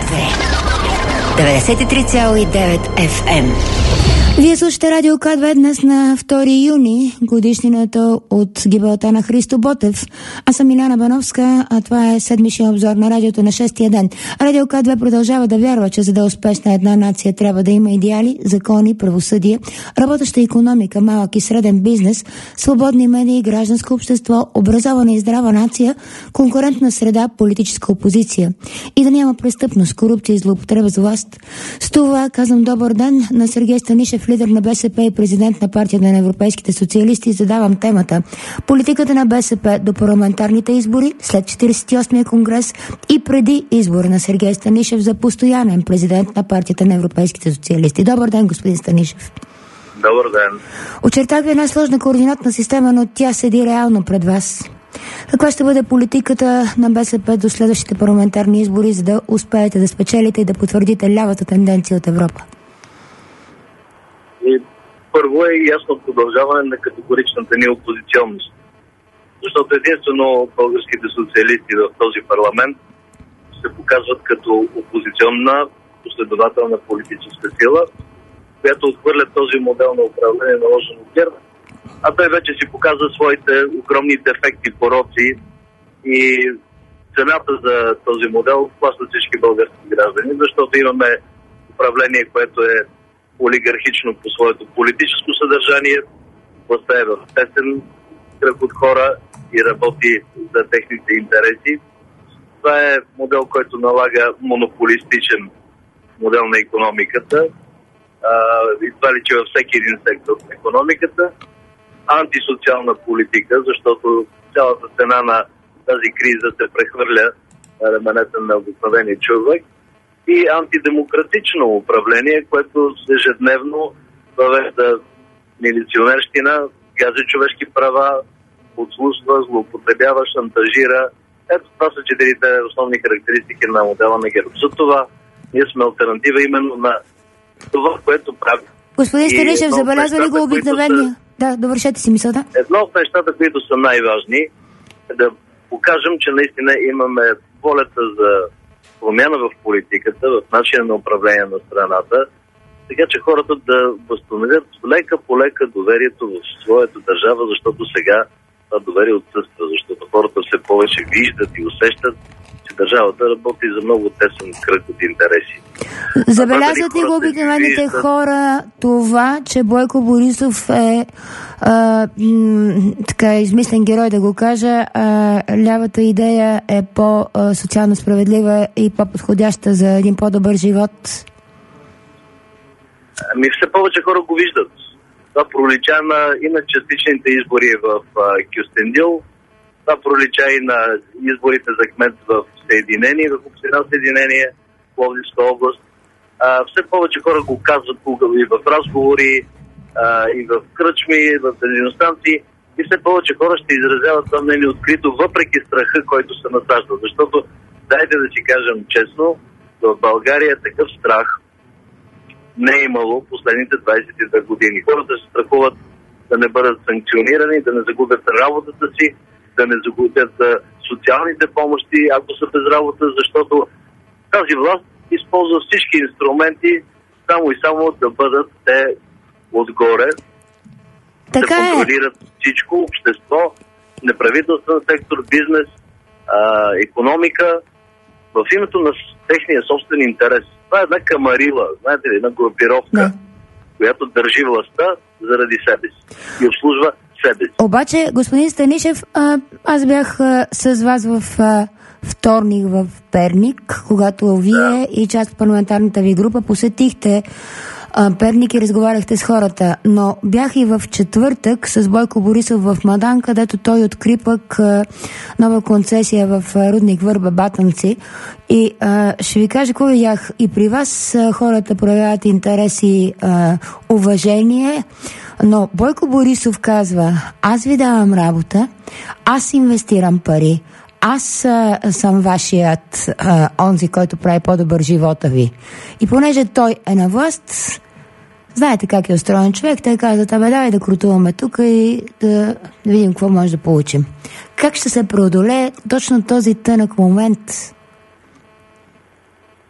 93,9 FM. Вие слушате Радио К2 днес на 2 юни, годишнината от гибелта на Христо Ботев. Аз съм Иляна Бановска, а това е седмичния обзор на радиото на 6-тия ден. Радио К2 продължава да вярва, че за да е успешна една нация трябва да има идеали, закони, правосъдие, работеща икономика, малък и среден бизнес, свободни медии, гражданско общество, образована и здрава нация, конкурентна среда, политическа опозиция. И да няма престъпност, корупция и злоупотреба с власт. С това казвам добър ден на Сергей Станишев, лидер на БСП и президент на партията на европейските социалисти. Задавам темата: политиката на БСП до парламентарните избори, след 48-я конгрес и преди избора на Сергей Станишев за постоянен президент на партията на европейските социалисти. Добър ден, господин Станишев. Добър ден. Очертах ви една сложна координатна система, но тя седи реално пред вас. Каква ще бъде политиката на БСП до следващите парламентарни избори, за да успеете да спечелите и да потвърдите лявата тенденция от Европа? Първо е ясно продължаване на категоричната ни опозиционност. Защото единствено българските социалисти в този парламент се показват като опозиционна, последователна политическа сила, която отхвърля този модел на управление, наложен от ГЕРБ, а той вече си показва своите огромни дефекти, пороци и цената за този модел плащат всички български граждани, защото имаме управление, което е олигархично по своето политическо съдържание, властта е в тесен кръг от хора и работи за техните интереси. Това е модел, който налага монополистичен модел на икономиката и това личи във всеки един сектор на икономиката. Антисоциална политика, защото цялата цена на тази криза се прехвърля на раменете на обикновения човек, и антидемократично управление, което ежедневно въвежда милиционерщина, гази човешки права, подслушва, злоупотребява, шантажира. Ето това са 4 основни характеристики на модела на ГЕРБ. За това ние сме алтернатива именно на това, което прави. Господин Станишев, забелязва ли го обикновения? Да, довършете си мисълта. Едно от нещата, които са най-важни, е да покажем, че наистина имаме волята за промяна в политиката, в начина на управление на страната, така че хората да възстановят лека по лека доверието в своята държава, защото сега това доверие отсъства, защото хората все повече виждат и усещат, че държавата работи за много тесен кръг от интереси. Забелязват ли го обикновените хора това, че Бойко Борисов е така измислен герой, да го кажа, лявата идея е по-социално справедлива и по-подходяща за един по-добър живот? Все повече хора го виждат. Това пролича и на частичните избори в Кюстендил, това пролича и на изборите за кмет в Съединение, в община Съединение, Пловдивска област. Все повече хора го казват и в разговори, и в кръчми, и в бензиностанции, и все повече хора ще изразяват това мнение открито, въпреки страха, който се насажда. Защото, дайте да си кажем честно, в България такъв страх не е имало последните 22 години. Хората се страхуват да не бъдат санкционирани, да не загубят работата си, да не загубят социалните помощи, ако са без работа, защото тази власт използва всички инструменти само и само да бъдат те отгоре, да контролират всичко, общество, неправителствен сектор, бизнес, икономика, в името на техния собствен интерес. Това е една камарила, знаете ли, една групировка, която държи властта заради себе си и обслужва себе си. Обаче, господин Станишев, аз бях с вас в вторник в Перник, когато вие и част от парламентарната ви група посетихте Перник и разговаряхте с хората, но бях и в четвъртък с Бойко Борисов в Мадан, където той откри пък нова концесия в рудник Върба Батанци. И ще ви кажа какво видях. И при вас хората проявяват интерес и уважение, но Бойко Борисов казва: аз ви давам работа, аз инвестирам пари, аз съм вашият онзи, който прави по-добър живота ви. И понеже той е на власт, знаете как е устроен човек, те казват: давай да крутуваме тук и да видим какво може да получим. Как ще се преодолее точно този тънък момент?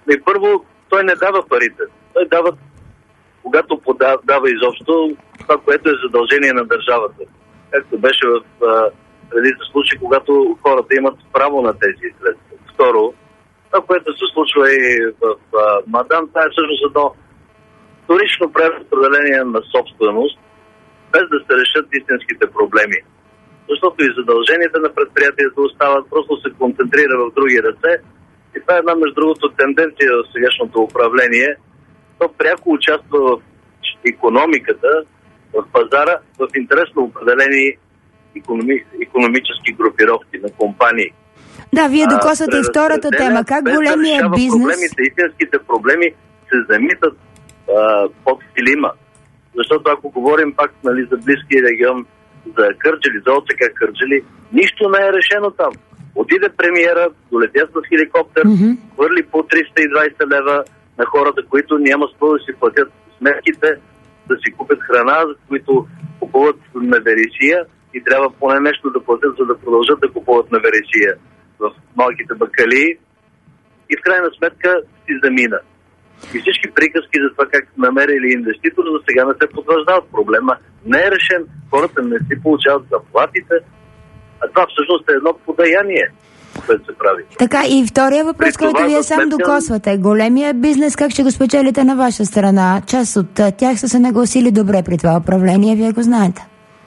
И първо, той не дава парите. Той дава, когато дава изобщо това, което е задължение на държавата. Както беше в редица случаи, когато хората имат право на тези средства. Второ, това, което се случва и в Мадан, това е всъщност едно вторично преразпределение на собственост, без да се решат истинските проблеми. Защото и задълженията на предприятията остават, просто се концентрира в други ръце. И това е една, между другото, тенденция в сегашното управление. То пряко участва в икономиката, в пазара, в интерес на определени икономически групировки на компании. Да, вие докосвате и втората тема. Как големия бизнес... Истинските проблеми се замитат под килима. Защото ако говорим пак за близкия регион, за Кърджали, за ОЦК Кърджали, нищо не е решено там. Отиде премиера, долетя с хеликоптер, хвърли по 320 лева на хората, които няма спо да си платят сметките, да си купят храна, за които купуват на вересия и трябва поне нещо да платят, за да продължат да купуват на вересия в малките бакалии. И в крайна сметка си замина. И всички приказки за това как намерили инвеститор, за сега не се потвърждават. Проблема не е решен. Хората не си получават заплатите. А това всъщност е едно подаяние, което се прави. Така, и втория въпрос, който вие сам докосвате. Големия бизнес, как ще го спечелите на ваша страна? Част от тях са се нагласили добре при това управление, вие го знаете.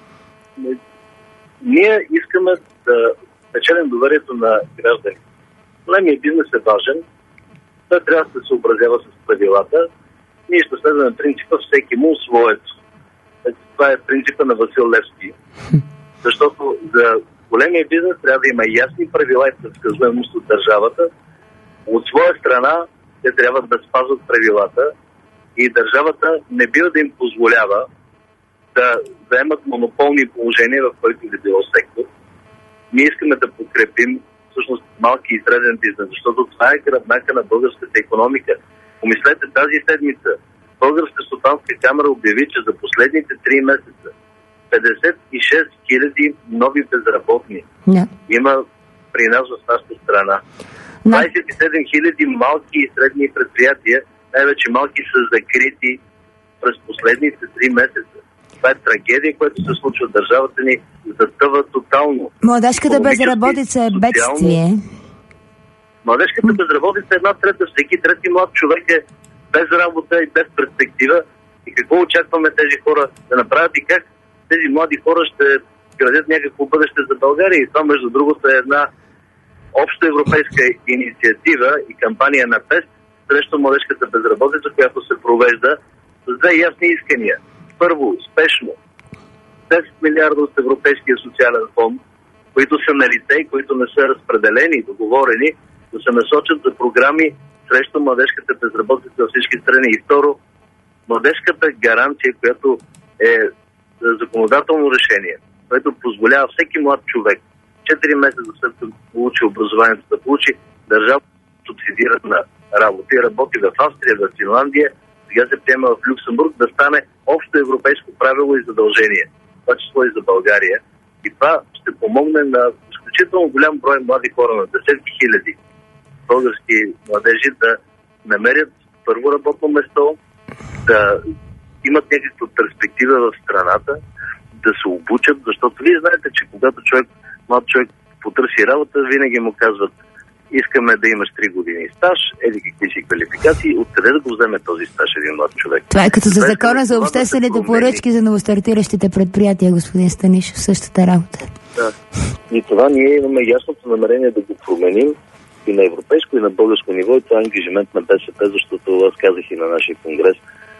Ние искаме да спечелим доверието на гражданите. Големия бизнес е важен. Той трябва да се съобразява с правилата. Ние ще следваме принципа всеки му своето. Това е принципа на Васил Левски. Защото за големия бизнес трябва да има ясни правила и предсказуемост от държавата. От своя страна те трябва да спазват правилата и държавата не бива да им позволява да заемат монополни положения в който и да било сектор. Ние искаме да подкрепим всъщност малки и среден бизнес, защото това е гръбнака на българската икономика. Помислете, тази седмица Българска стопанска камера обяви, че за последните 3 месеца 56 000 нови безработни има при нас в нашата страна. 27 000 малки и средни предприятия, най-вече малки, са закрити през последните 3 месеца. Това е трагедия, която се случва. Държавата ни затъва тотално. Младежката безработица е бедствие. Младежката безработица е 1/3. Всеки трети млад човек е без работа и без перспектива. И какво очакваме тези хора да направят и как тези млади хора ще градят някакво бъдеще за България? И това, между другото, е една обща европейска инициатива и кампания на ПЕС срещу младежката безработица, която се провежда с две ясни искания. Първо, спешно, 10 милиарда от Европейския социален фонд, които са на лице и които не са разпределени и договорени, да се насочат за програми срещу младежката безработица във всички страни. И второ, младежката гаранция, която е законодателно решение, което позволява всеки млад човек 4 месеца след като получи образованието, да получи държавно субсидирана работа и работи в Австрия, в Финландия, сега се приема в Люксембург, да стане общо европейско правило и задължение. Това число и за България. И това ще помогне на изключително голям брой млади хора, на десетки хиляди български младежи, да намерят първо работно место, да имат някаква перспектива в страната, да се обучат, защото вие знаете, че когато млад човек потърси работа, винаги му казват: искаме да имаш 3 години стаж, какви си квалификации, откъде да го вземе този стаж един млад човек? Това е като за закона за обществените поръчки за новостартиращите предприятия, господин Станишев, същата работа. Да. И това ние имаме ясното намерение да го променим и на европейско, и на българско ниво, и това е ангажимент на БСП, защото аз казах и на нашия конгрес.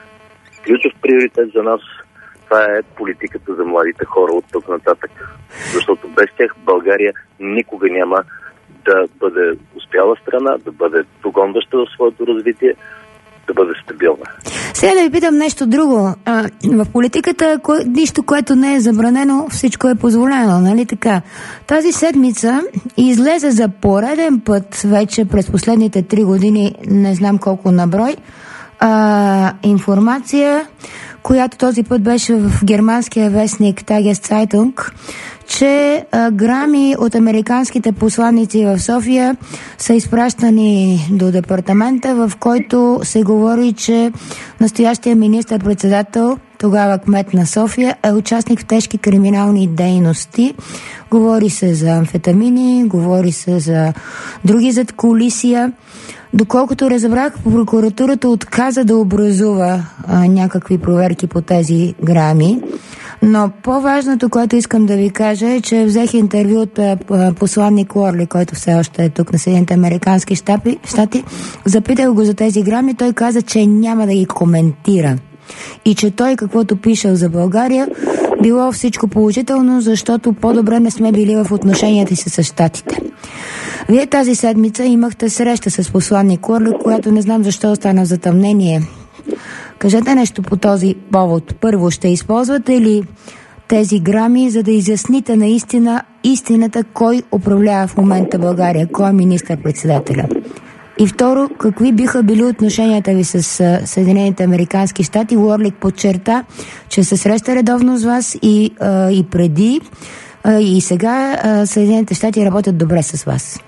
Ключов приоритет за нас, това е политиката за младите хора от тук нататък. Защото без тях България никога няма да бъде успяла страна, да бъде догонваща в своето развитие, да бъде стабилна. Сега да ви питам нещо друго. В политиката нищо, което не е забранено, всичко е позволено, нали така? Тази седмица излезе за пореден път вече през последните 3 години, не знам колко на брой, информация, която този път беше в германския вестник Tageszeitung, че грами от американските посланици в София са изпращани до департамента, в който се говори, че настоящия министър-председател, тогава кмет на София, е участник в тежки криминални дейности. Говори се за амфетамини, говори се за други задкулисия. Доколкото разбрах, прокуратурата отказа да образува някакви проверки по тези грами. Но по-важното, което искам да ви кажа, е, че взех интервю от посланник Уорли, който все още е тук на Съединените американски щати. Запитах го за тези грами, той каза, че няма да ги коментира. И че той, каквото пишел за България, било всичко положително, защото по-добре не сме били в отношенията си с щатите. Вие тази седмица имахте среща с посланник Уорли, която не знам защо остана в затъмнение. Кажете нещо по този повод. Първо, ще използвате ли тези грами, за да изясните наистина истината, кой управлява в момента България, кой е министър-председателя? И второ, какви биха били отношенията ви с Съединените американски щати? Уорлик подчерта, че се среща редовно с вас и преди, и сега Съединените щати работят добре с вас.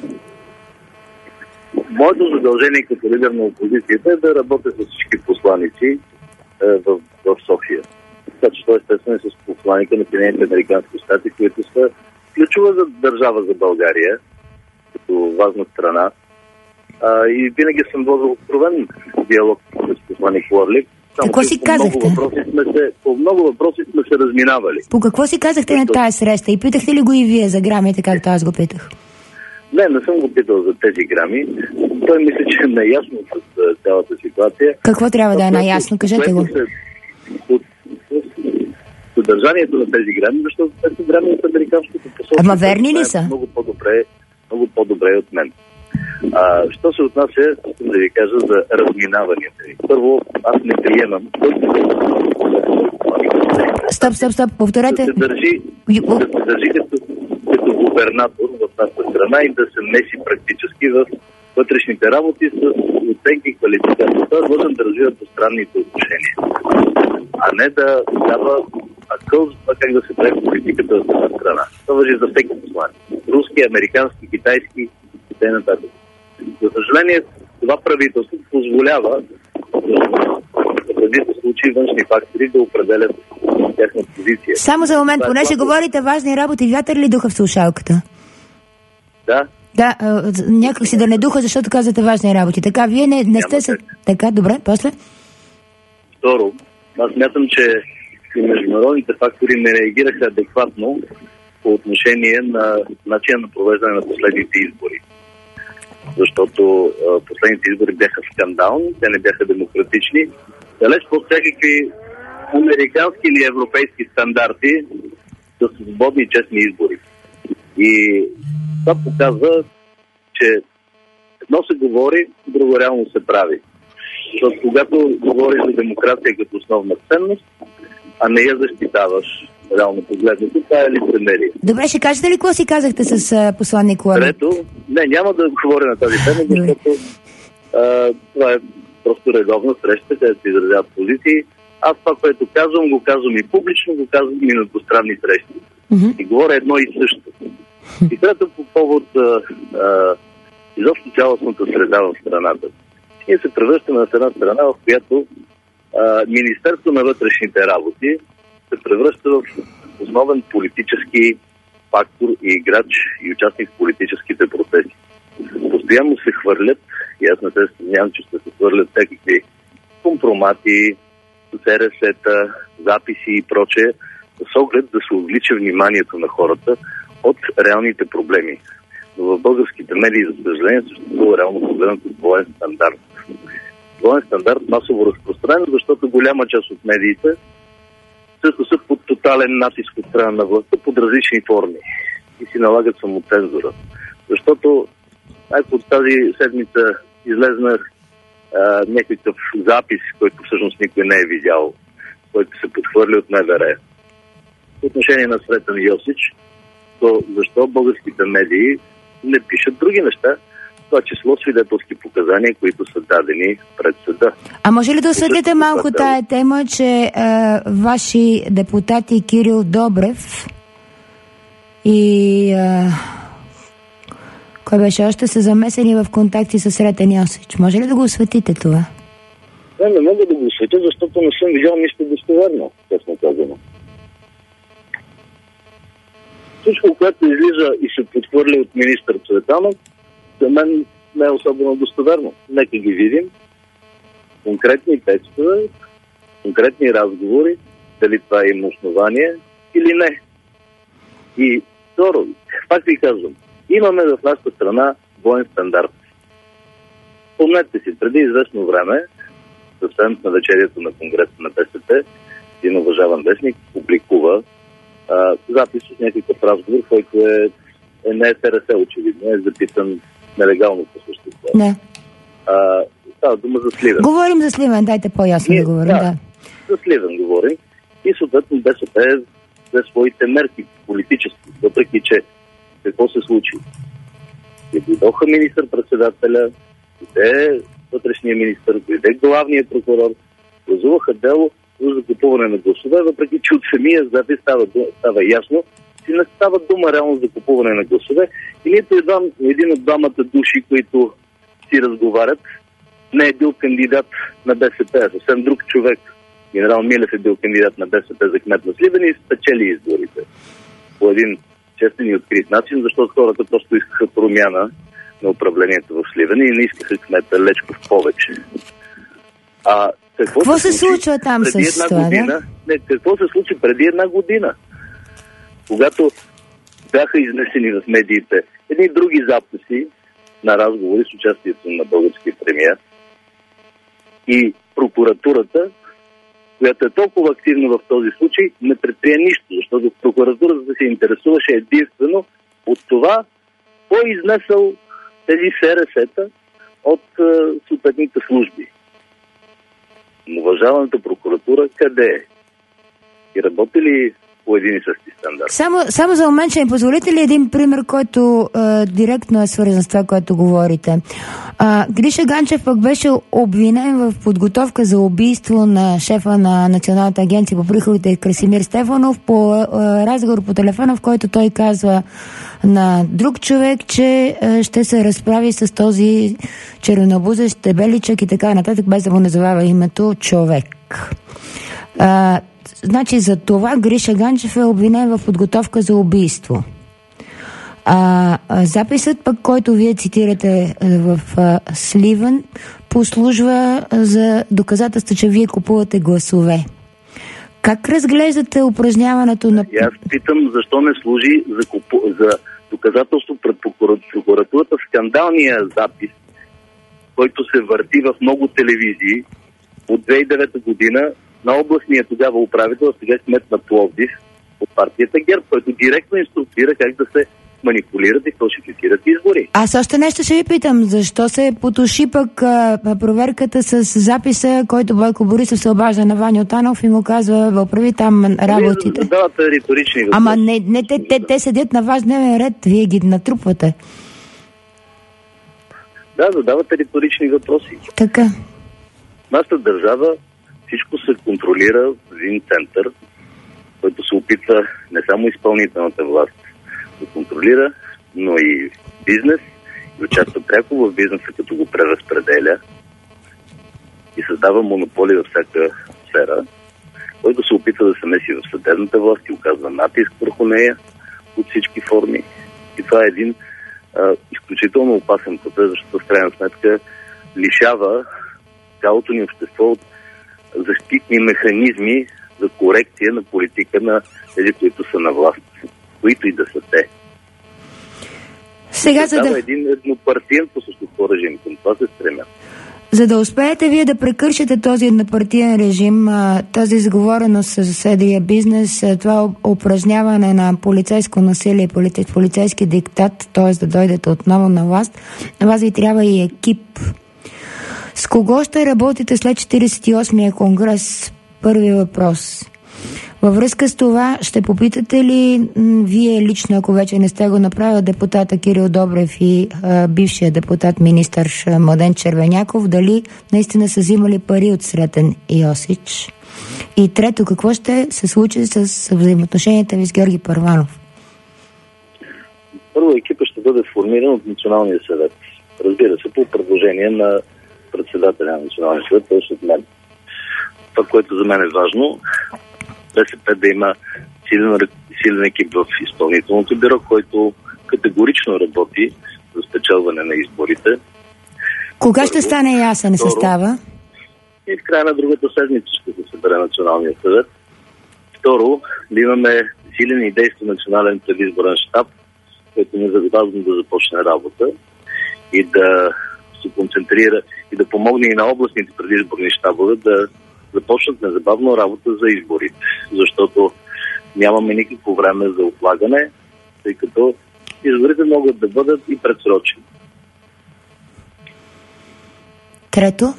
Моето задължение като лидер на опозицията е да работя с всички посланици в София. Така че това естествено е с посланика на Съединените американски щати, които са ключова държава за България, като важна страна. И винаги съм водил откровен диалог с посланик Уорлик. Какво си казахте? По много въпроси сме се разминавали. По какво си казахте на тази среща? И питахте ли го и вие за грамите, както аз го питах? Не съм го питал за тези грами. Той мисля, че е наясно с цялата ситуация. Какво трябва да е наясно? Кажете го. От съдържанието на тези грами, защото тези грами от американското посолство. Ама верни ли са? Много по-добре от мен. Що се отнася, искам да ви кажа за разминаванията ви. Първо, аз не приемам. Стоп, повторете. Да се държи като губернатор в нашата страна и да се меси практически в вътрешните работи с оценки и квалификация. Той е длъжен да развива двустранните отношения, а не да дава акъл за това как да се прави политиката в една страна. Това важи за всеки посланик. Руски, американски, китайски и т.н. За съжаление, това правителство позволява в различни случаи външни фактори да определят тяхна позиция. Само за момент, понеже говорите важни работи, вятър ли духа в слушалката? Да. Да, някак си да не духа, защото казвате важни работи. Така, вие не сте се... Така, добре, после? Второ, аз смятам, че и международните фактори не реагираха адекватно по отношение на начина на провеждане на последните избори. Защото последните избори бяха скандални, те не бяха демократични, далеч под всякакви американски или европейски стандарти за свободни и честни избори. И това показва, че едно се говори, друго реално се прави. Защото когато говориш за демокрация като основна ценност, а не я защитаваш реално погледнато, това е лицемерие. Добре, ще кажете ли какво си казахте с посланник Уорлик? Трето, няма да говоря на тази тема, защото това е просто редовна среща, където се изразяват позиции. Аз това, което го казвам и публично, го казвам и на двустранни срещи. И говоря едно и също. И трето по повод изобщо цялостната среда в страната. Ние се превръщаме на една страна, в която Министерство на вътрешните работи се превръща в основен политически фактор и играч и участник в политическите процеси. Постоянно се хвърлят, и аз не се съмнявам, че ще се хвърлят всякакви компромати, СРС-та, записи и прочее, с оглед да се увлича вниманието на хората от реалните проблеми. Но в българските медии, за съжаление, съществува реално погледнато двоен стандарт. Двоен стандарт масово разпространен, защото голяма част от медиите също са под тотален натиск от страна на властта под различни форми и си налагат самоцензура. Защото ако от тази седмица излезна някакъв запис, който всъщност никой не е видял, който се подхвърли от МВР по отношение на Цветан Йосич, то защо българските медии не пишат други неща, това число свидетелски показания, които са дадени пред съда. А може ли да осветлите малко тая тема, че ваши депутати Кирил Добрев и кой беше още, са замесени в контакти с Сретен Йосич? Може ли да го осветите това? Не мога да го осветя, защото не съм видял нищо достоверно, честно казано. Всичко, което излиза и се подхвърли от министър Цветанов, за мен не е особено достоверно. Нека ги видим. Конкретни текстове, конкретни разговори, дали това има основание или не. И второ, пак ви казвам, имаме в нашата страна двоен стандарт. Помнете си, преди известно време, съвсем на вечерието на конгреса на БСП, един уважаван вестник публикува запис от някакъв разговор, който не е СРС, очевидно, е записан нелегално по същество. Не. Става дума за Сливен. Говорим за Сливен, дайте по-ясно да говорим. Да. За Сливен говорим. И съответно БСП взе своите мерки политически, въпреки че какво се случи. Дойдоха министър-председателя, дойде вътрешния министър, дойде главния прокурор, гласуваха дело за закупуване на гласове, въпреки че от самия запис става ясно, че не става дума реално за купуване на гласове и нито един от двамата души, които си разговарят, не е бил кандидат на БСП, съвсем друг човек. Генерал Милев е бил кандидат на БСП за кмет на Сливен и спечели изборите. По един честен и открит начин, защото хората просто искаха промяна на управлението в Сливен и не искаха кмета Лечков повече. Какво се случва там с това? Какво се случи преди една година? Когато бяха изнесени в медиите едни други записи на разговори с участието на българския премиер и прокуратурата, която е толкова активна в този случай, не предприе нищо, защото прокуратурата се интересуваше единствено от това, кой е изнесъл тези СРС-та от съответните служби. Уважаваната прокуратура къде е? И работи ли по един и същи стандарт? Само за момент, ще ми позволите ли един пример, който директно е свързан с това, което говорите? Гриша Ганчев пък беше обвинен в подготовка за убийство на шефа на Националната агенция по приходите Красимир Стефанов по разговор по телефона, в който той казва на друг човек, че ще се разправи с този чернобузещ дебеличък и така нататък, без да му назовава името човек. Значи за това Гриша Ганчев е обвинен в подготовка за убийство. Записът пък, който вие цитирате в Сливен, послужва за доказателство, че вие купувате гласове. Как разглеждате упражняването на... Аз питам, защо не служи за доказателство пред прокуратурата скандалния запис, който се върти в много телевизии от 2009 година на областния тогава управител, сега кмет на Пловдив от партията ГЕРБ, който директно инструктира как да се манипулират и фалшифицират избори. Аз още нещо ще ви питам. Защо се потуши пък проверката с записа, който Бойко Борисов се обажда на Ваньо Танов и му казва, оправи там работите? Вие задавате риторични въпроси. Ама не те седят на ваш дневен ред, вие ги натрупвате. Да, задавате риторични въпроси. Така. Нашата държава всичко се контролира в един център, който се опитва не само изпълнителната власт да контролира, но и бизнес, и участва пряко в бизнеса, като го преразпределя и създава монополи във всяка сфера, който се опитва да се меси в съдебната власт и оказва натиск върху нея от всички форми. И това е един изключително опасен процес, защото в крайна сметка лишава цялото ни общество от защитни механизми за корекция на политика на тези, които са на власт, които и да са те. Сега един еднопартиен по същество режим, към това се стремят. За да успеете вие да прекършите този еднопартиен режим, тази изговореност с съседия бизнес, това упражняване на полицейско насилие, полицейски диктат, т.е. да дойдете отново на власт, на вас ви трябва и екип. С кого ще работите след 48-я конгрес? Първи въпрос. Във връзка с това, ще попитате ли вие лично, ако вече не сте го направили, депутата Кирил Добрев и бившия депутат министър Младен Червеняков, дали наистина са взимали пари от Сретен Йосич? И трето, какво ще се случи с взаимоотношенията ви с Георги Първанов? Първо, екипът ще бъде формиран от Националния съвет. Разбира се, по предложение на председателя на Националния съвет, т.е. от мен. Това, което за мен е важно, БСП да има силен екип в изпълнителното бюро, който категорично работи за спечелване на изборите. Кога ще стане ясен състава? И в края на другата седмица ще се събере Националния съвет. Второ, да имаме силен и действен национален предизборен щаб, който незабавно да започне работа и да се концентрира и да помогне и на областните предизборни щабове да започнат незабавно работа за изборите, защото нямаме никакво време за отлагане, тъй като изборите могат да бъдат и предсрочени. Трето?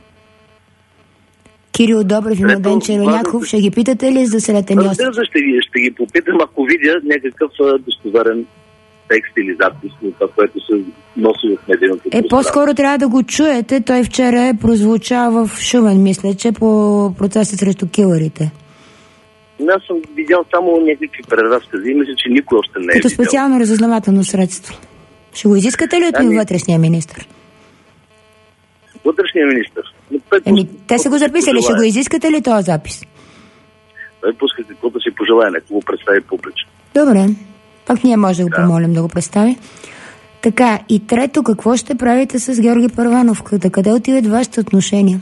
Кирил Добрев и Младен Червеняков, ще ги питате ли за Сретен Йосич? Ще ги попитам, ако видя някакъв достоверен текст или запис на това, което се носи в медийното пространство. По-скоро трябва да го чуете. Той вчера е прозвучал в Шумен, мисля, че по процеса срещу килърите. Аз съм видял само някакви преразкази и мисля, че никой още не е като специално разузнавателно средство. Ще го изискате ли от вътрешния министър? Вътрешния министър? Те са го записали. Ще го изискате ли този запис? Той пуска каквото си пожелае, нека го представи публично. Добре. Пак ние може да го помолим да го представи. Така, и трето, какво ще правите с Георги Първанов? Къде отиват вашите отношения?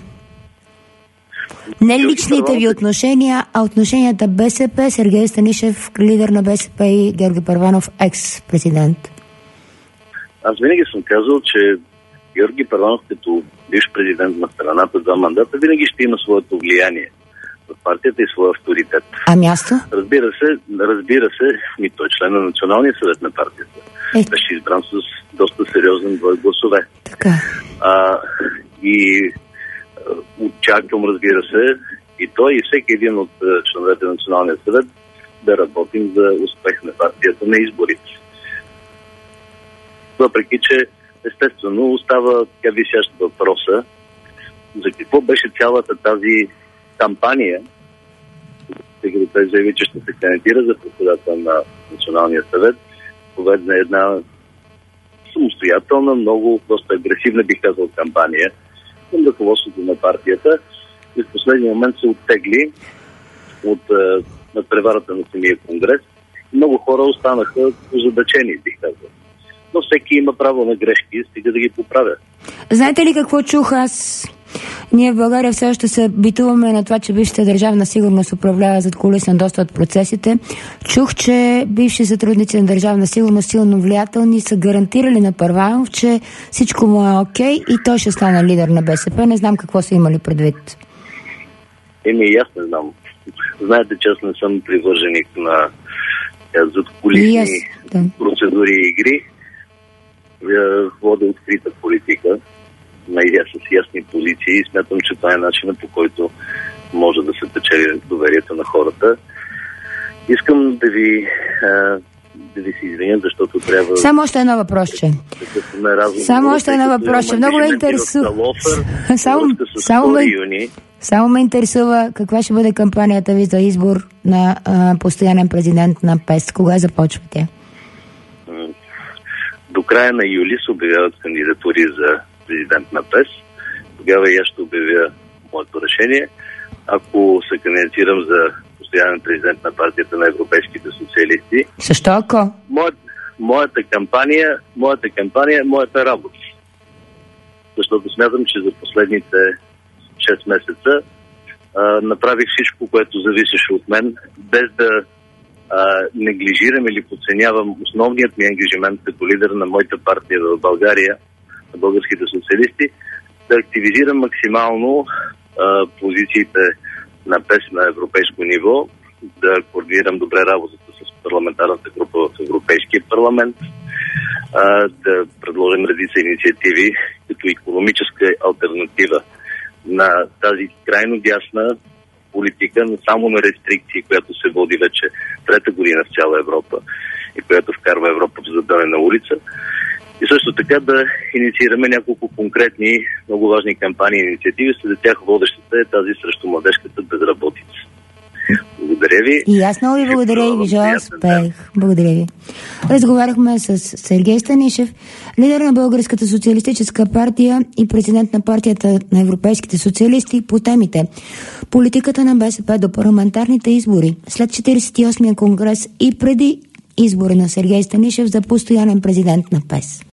Не личните ви отношения, а отношенията БСП, Сергей Станишев, лидер на БСП, и Георги Първанов, екс-президент. Аз винаги съм казал, че Георги Първанов като бивш президент на страната 2 мандата винаги ще има своето влияние в партията и своя авторитет. А място? Разбира се, той е член на Националния съвет на партията. Беше избран с доста сериозен брой гласове. Така. Очаквам, разбира се, и той, и всеки един от членовете на Националния съвет да работим за успех на партията на изборите. Въпреки, че естествено остава така висящ въпроса за какво беше цялата тази кампания, тъй като той заяви, че ще се кандидатира за председател на Националния съвет, поведна една самостоятелна, много доста агресивна, бих казал, кампания към ръководството на партията и в последния момент се оттегли от надпреварата на самия конгрес. Много хора останаха озадачени, бих казал. Но всеки има право на грешки, стига да ги поправя. Знаете ли какво чух аз? Ние в България все още се битуваме на това, че бившата държавна сигурност управлява задкулисно доста от процесите. Чух, че бивши сътрудници на държавна сигурност, силно влиятелни, са гарантирали на Първанов, че всичко му е окей и той ще стане лидер на БСП. Не знам какво са имали предвид. Аз не знам. Знаете, че аз не съм привърженик на задкулисни процедури и игри. Вода открита политика с ясни позиции и смятам, че това е начинът, по който може да се печели доверието на хората. Искам да ви се извиня, защото трябва... Само още едно въпросче. Много ме интересува. Само ме интересува каква ще бъде кампанията ви за избор на постоянен президент на ПЕС. Кога започвате? До края на юли се обявяват кандидатури за президент на ПЕС. Тогава и аз ще обявя моето решение. Ако се кандидатирам за постоянен президент на партията на европейските социалисти... Защо ако? Моята кампания е моята работа. Защото смятам, че за последните 6 месеца направих всичко, което зависеше от мен, без да неглижирам или подценявам основният ми ангажимент като лидер на моята партия в България, на българските социалисти, да активизирам максимално позициите на ПЕС на европейско ниво, да координирам добре работата с парламентарната група в Европейския парламент, да предложим редица инициативи като икономическа алтернатива на тази крайно дясна политика, но само на рестрикции, която се води вече трета година в цяла Европа и която вкарва Европа в задънена улица. И също така да инициираме няколко конкретни, много важни кампании и инициативи. След тях водещата е тази срещу младежката безработица. Благодаря ви. И аз много ви благодаря и ви желая успех. Благодаря ви. Разговаряхме с Сергей Станишев, лидер на Българската социалистическа партия и президент на партията на европейските социалисти, по темите политиката на БСП до парламентарните избори, след 48-я конгрес и преди избори на Сергей Станишев за постоянен президент на ПЕС.